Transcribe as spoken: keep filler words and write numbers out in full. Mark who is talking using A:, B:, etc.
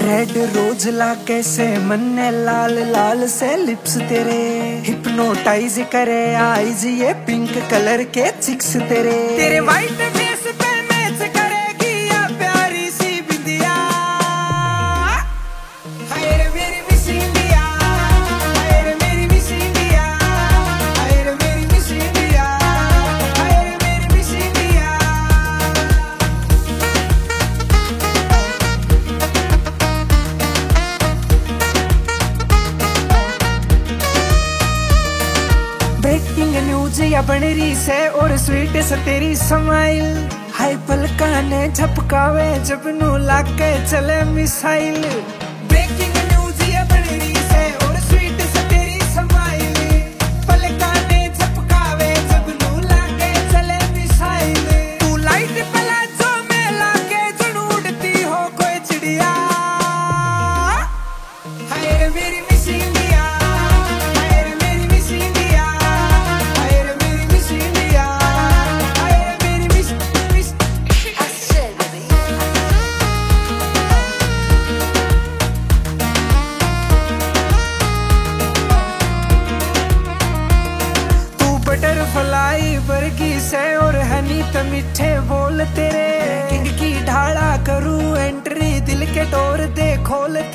A: Red rose ला कैसे मन्ने लाल लाल से लिप्स तेरे हिप्नोटाइज करे आईज ये पिंक कलर के चिक्स तेरे तेरे वाइट फेस पे मैच करेगी या प्यारी सी बिंदिया। हाय रे मेरी मिस इंडिया, हाय रे मेरी मिस इंडिया, हाय रे मेरी मिस इंडिया, हाय रे मेरी मिस इंडिया। ब्रेकिंग न्यूज या बन रही से और स्वीट से तेरी स्माइल हाय पलका ने झपकावे जब नू लाके चले मिसाइल। ब्रेकिंग न्यूज या बन रही से और स्वीट से तेरी स्माइल पलका ने झपकावे जब नू लाके चले मिसाइल। तू लाइट प्लाजो में लाके जड़ उड़ती हो कोई चिड़िया। हाय रे मेरी मिस इंडिया, हाय रे मेरी मिस इंडिया, हाय रे मेरी मिस इंडिया, हाय रे मेरी मिस मिस। तू बटरफ्लाई वर्गी से और हनी तो मीठे बोल तेरे किंग की ढाला करूं एंट्री दिल के डोर दे खोल